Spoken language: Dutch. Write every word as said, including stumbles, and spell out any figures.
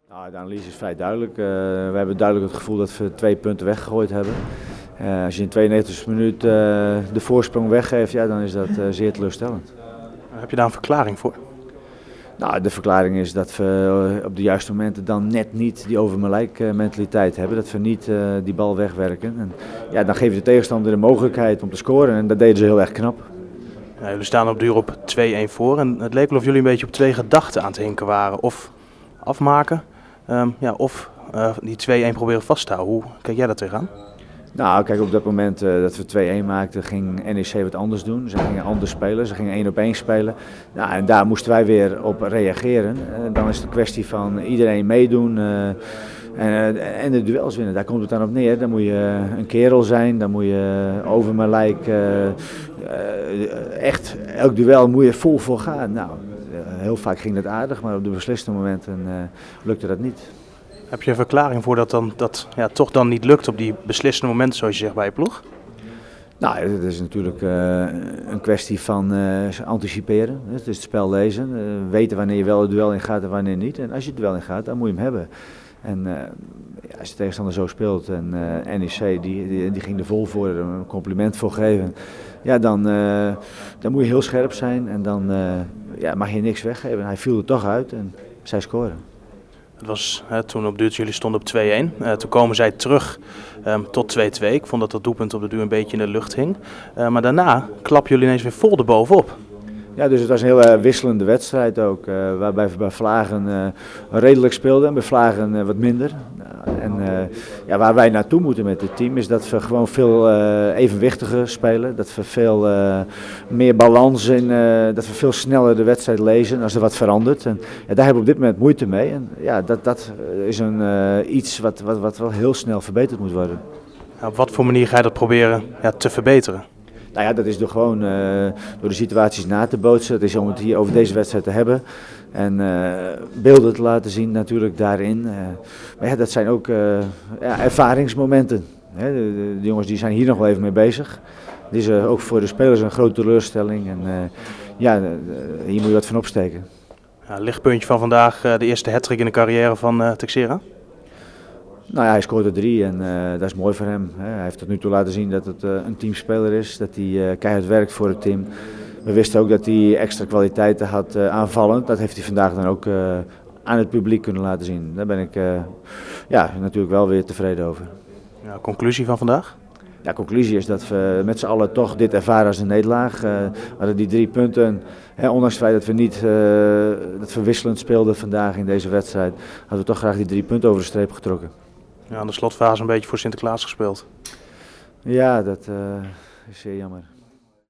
Nou, de analyse is vrij duidelijk. Uh, we hebben duidelijk het gevoel dat we twee punten weggegooid hebben. Uh, als je in de tweeënnegentigste minuut uh, de voorsprong weggeeft, ja, dan is dat uh, zeer teleurstellend. Heb je daar een verklaring voor? Nou, de verklaring is dat we op de juiste momenten dan net niet die overmelijk mentaliteit hebben. Dat we niet uh, die bal wegwerken. En, ja, dan geef je de tegenstander de mogelijkheid om te scoren en dat deden ze heel erg knap. Ja, jullie staan op duur op twee-een voor en het leek wel of jullie een beetje op twee gedachten aan het hinken waren. Of afmaken, um, ja, of uh, die twee-een proberen vast te houden. Hoe kijk jij daar tegenaan? Nou, kijk, op dat moment uh, dat we twee-een maakten, ging N E C wat anders doen. Ze gingen anders spelen, ze gingen één op één spelen. Nou, en daar moesten wij weer op reageren. Uh, dan is het een kwestie van iedereen meedoen uh, en, uh, en de duels winnen. Daar komt het dan op neer. Dan moet je een kerel zijn, dan moet je over mijn lijk uh, uh, echt elk duel moet je vol voor gaan. Nou, uh, heel vaak ging dat aardig, maar op de beslissende momenten uh, lukte dat niet. Heb je een verklaring voor dat dat, dat ja, toch dan niet lukt op die beslissende momenten, zoals je zegt, bij je ploeg? Nou, het is natuurlijk uh, een kwestie van uh, anticiperen. Het is het spel lezen, uh, weten wanneer je wel het duel in gaat en wanneer niet. En als je het duel in gaat, dan moet je hem hebben. En uh, ja, als de tegenstander zo speelt en uh, N E C die, die, die ging er vol voor, er een compliment voor geven. Ja, dan, uh, dan moet je heel scherp zijn en dan uh, ja, mag je niks weggeven. Hij viel er toch uit en zij scoren. Het was hè, toen op duur, jullie stonden op twee-een. Uh, toen komen zij terug um, tot twee-twee. Ik vond dat dat doelpunt op de duur een beetje in de lucht hing. Uh, maar daarna klappen jullie ineens weer vol erbovenop. Ja, dus het was een heel uh, wisselende wedstrijd ook. Uh, waarbij we bij Vlagen uh, redelijk speelden en bij Vlagen uh, wat minder. Uh, en uh, ja, waar wij naartoe moeten met dit team is dat we gewoon veel uh, evenwichtiger spelen. Dat we veel uh, meer balans in, uh, dat we veel sneller de wedstrijd lezen als er wat verandert. En ja, daar hebben we op dit moment moeite mee. En ja, dat, dat is een, uh, iets wat, wat, wat wel heel snel verbeterd moet worden. Ja, op wat voor manier ga je dat proberen ja, te verbeteren? Nou ja, dat is door gewoon uh, door de situaties na te bootsen. Dat is om het hier over deze wedstrijd te hebben. En uh, beelden te laten zien natuurlijk daarin. Uh, maar ja, dat zijn ook uh, ja, ervaringsmomenten. Hè. De, de, de jongens die zijn hier nog wel even mee bezig. Het is uh, ook voor de spelers een grote teleurstelling. En uh, ja, uh, hier moet je wat van opsteken. Ja, lichtpuntje van vandaag, uh, de eerste hat-trick in de carrière van uh, Texera. Nou ja, hij scoorde drie en uh, dat is mooi voor hem. Hij heeft tot nu toe laten zien dat het uh, een teamspeler is, dat hij uh, keihard werkt voor het team. We wisten ook dat hij extra kwaliteiten had uh, aanvallend. Dat heeft hij vandaag dan ook uh, aan het publiek kunnen laten zien. Daar ben ik uh, ja, natuurlijk wel weer tevreden over. Ja, conclusie van vandaag? Ja, conclusie is dat we met z'n allen toch dit ervaren als een nederlaag. Uh, we hadden die drie punten, hè, ondanks het feit dat we niet uh, dat we wisselend speelden vandaag in deze wedstrijd, hadden we toch graag die drie punten over de streep getrokken. Ja, aan de slotfase een beetje voor Sinterklaas gespeeld. Ja, dat uh, is zeer jammer.